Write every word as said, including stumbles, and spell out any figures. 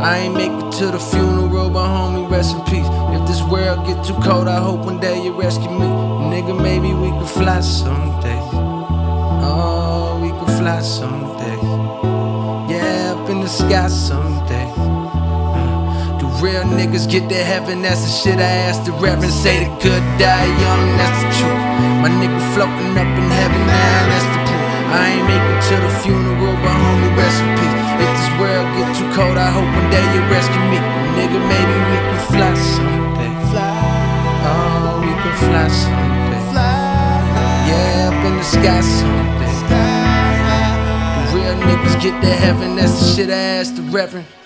I ain't make it to the funeral, but homie, rest in peace. If this world get too cold, I hope one day you rescue me. Nigga, maybe we could fly someday. Oh, we could fly someday. Yeah, up in the sky someday. uh, Do real niggas get to heaven? That's the shit I asked the Reverend. Say the good die young, that's the truth. My nigga floating up in heaven now, that's the proof. I ain't make it to the funeral, but homie, rest in peace. If this world get too cold, I hope one day you rescue me. Nigga, maybe we can fly someday. Oh, we can fly someday. Yeah, up in the sky someday. The real niggas get to heaven, that's the shit I asked the Reverend.